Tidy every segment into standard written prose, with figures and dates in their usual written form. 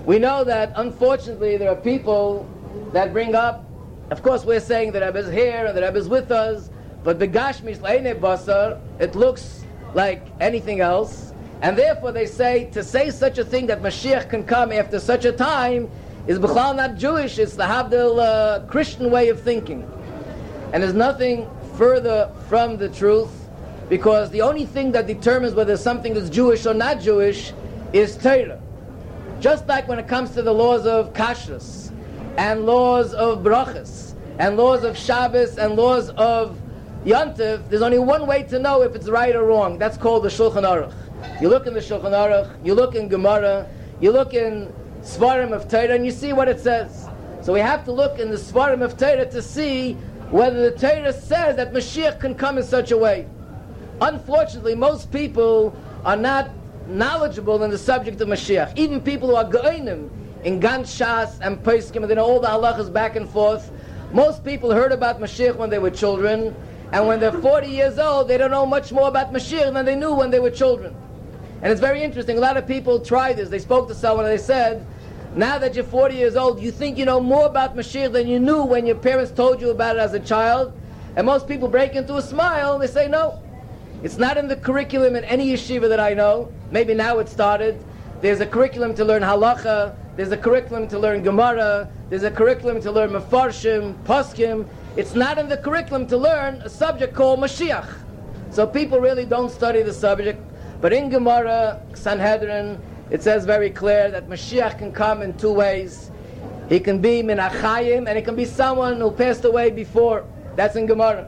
We know that, unfortunately, there are people that bring up, of course we're saying that Rebbe is here and that Rebbe is with us, but the Gashmis Le'ene Basar, it looks like anything else, and therefore they say, to say such a thing that Mashiach can come after such a time is b'chlal not Jewish, it's the Havdil Christian way of thinking. And there's nothing further from the truth, because the only thing that determines whether something is Jewish or not Jewish is Torah. Just like when it comes to the laws of Kashrus, and laws of Brachas, and laws of Shabbos, and laws of Yontif, there's only one way to know if it's right or wrong. That's called the Shulchan Aruch. You look in the Shulchan Aruch, you look in Gemara, you look in Svarim of Torah, and you see what it says. So we have to look in the Svarim of Torah to see whether the Torah says that Mashiach can come in such a way. Unfortunately, most people are not knowledgeable in the subject of Mashiach. Even people who are Geonim in Gans Shas and Poskim, and they know all the halachas back and forth. Most people heard about Mashiach when they were children, and when they're 40 years old, they don't know much more about Mashiach than they knew when they were children. And it's very interesting. A lot of people try this. They spoke to someone and they said, now that you're 40 years old, you think you know more about Mashiach than you knew when your parents told you about it as a child. And most people break into a smile and they say, no, it's not in the curriculum in any yeshiva that I know. Maybe now it started. There's a curriculum to learn halacha. There's a curriculum to learn Gemara. There's a curriculum to learn Mefarshim, Poskim. It's not in the curriculum to learn a subject called Mashiach. So people really don't study the subject. But in Gemara, Sanhedrin, it says very clear that Mashiach can come in two ways. He can be min achayim, and he can be someone who passed away before. That's in Gemara.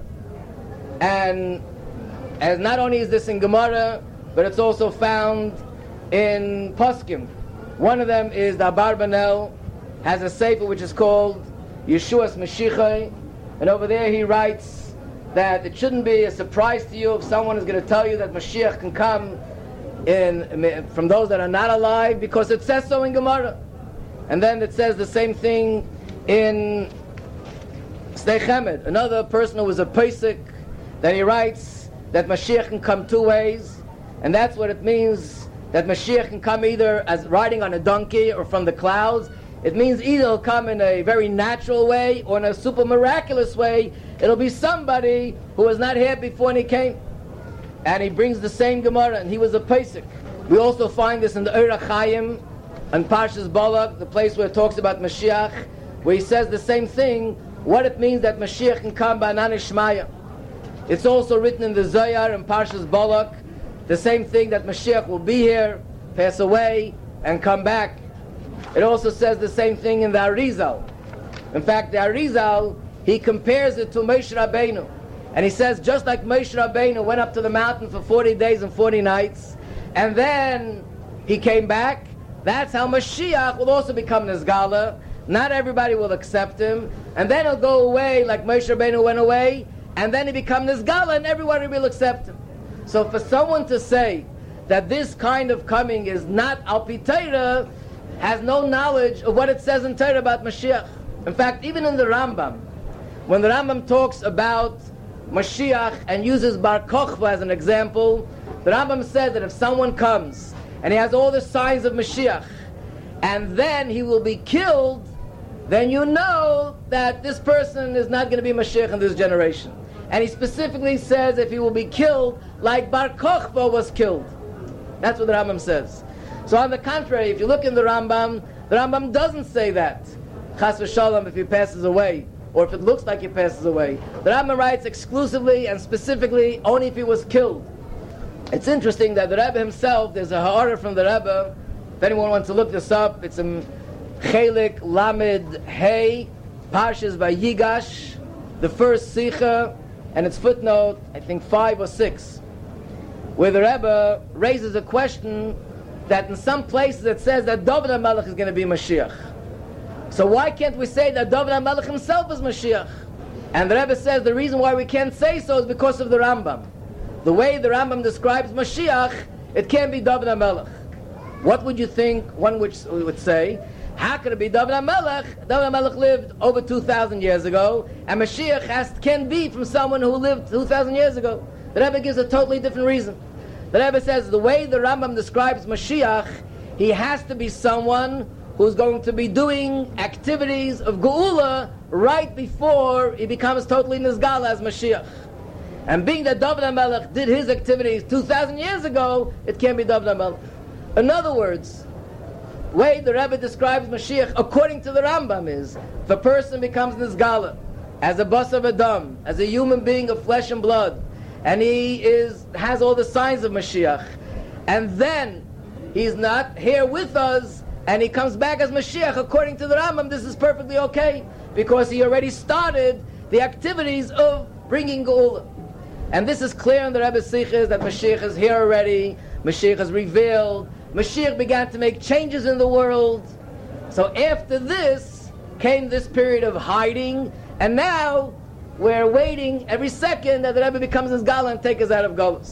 And as not only is this in Gemara, but it's also found in Poskim. One of them is the Abarbanel, has a sefer which is called Yeshua's Mashiach, and over there he writes that it shouldn't be a surprise to you if someone is going to tell you that Mashiach can come from those that are not alive, because it says so in Gemara. And then it says the same thing in Sdei Chemed, another person who was a Pesach, that he writes that Mashiach can come two ways, and that's what it means, that Mashiach can come either as riding on a donkey or from the clouds. It means either he'll come in a very natural way or in a super miraculous way. It'll be somebody who was not here before when he came. And he brings the same Gemara, and he was a Pesach. We also find this in the Eira Chaim, and Parshas Balak, the place where it talks about Mashiach, where he says the same thing, what it means that Mashiach can come by Anan Shmaya. It's also written in the Zohar and Parshas Balak, the same thing, that Mashiach will be here, pass away, and come back. It also says the same thing in the Arizal. In fact, the Arizal, he compares it to Moshe Rabbeinu. And he says, just like Moshe Rabbeinu went up to the mountain for 40 days and 40 nights, and then he came back, that's how Mashiach will also become Nizgala. Not everybody will accept him, and then he'll go away like Moshe Rabbeinu went away, and then he becomes Nizgala, and everybody will accept him. So for someone to say that this kind of coming is not Al Pi Torah, has no knowledge of what it says in Torah about Mashiach. In fact, even in the Rambam, when the Rambam talks about Mashiach and uses Bar Kochva as an example, the Rambam says that if someone comes and he has all the signs of Mashiach, and then he will be killed, then you know that this person is not going to be Mashiach in this generation. And he specifically says if he will be killed like Bar Kochva was killed. That's what the Rambam says. So on the contrary, if you look in the Rambam doesn't say that. Chas v'shalom, if he passes away, or if it looks like he passes away. The Rambam writes exclusively and specifically only if he was killed. It's interesting that the Rebbe himself, there's a ha'ara from the Rebbe, if anyone wants to look this up, it's in Chelik Lamed Hey, Parshas Vayigash, the first Sicha, and it's footnote, I think 5 or 6, where the Rebbe raises a question that in some places it says that David HaMelech is going to be Mashiach. So why can't we say that David HaMelech himself is Mashiach? And the Rebbe says the reason why we can't say so is because of the Rambam. The way the Rambam describes Mashiach, it can't be David HaMelech. What would you think one would say? How could it be David HaMelech? David HaMelech lived over 2,000 years ago, and Mashiach can be from someone who lived 2,000 years ago. The Rebbe gives a totally different reason. The Rebbe says the way the Rambam describes Mashiach, he has to be someone who's going to be doing activities of Geula right before he becomes totally Nizgala as Mashiach. And being that David HaMelech did his activities 2,000 years ago, it can't be David HaMelech. In other words, the way the Rebbe describes Mashiach according to the Rambam is, if a person becomes Nizgala as a Basar V'Dam, as a human being of flesh and blood, and he has all the signs of Mashiach, and then he's not here with us, and he comes back as Mashiach, according to the Rambam, this is perfectly okay, because he already started the activities of bringing Geula. And this is clear in the Rebbe's Sichos that Mashiach is here already, Mashiach is revealed, Mashiach began to make changes in the world. So after this came this period of hiding, and now we're waiting every second that the Rebbe becomes his Gala and takes us out of Golus.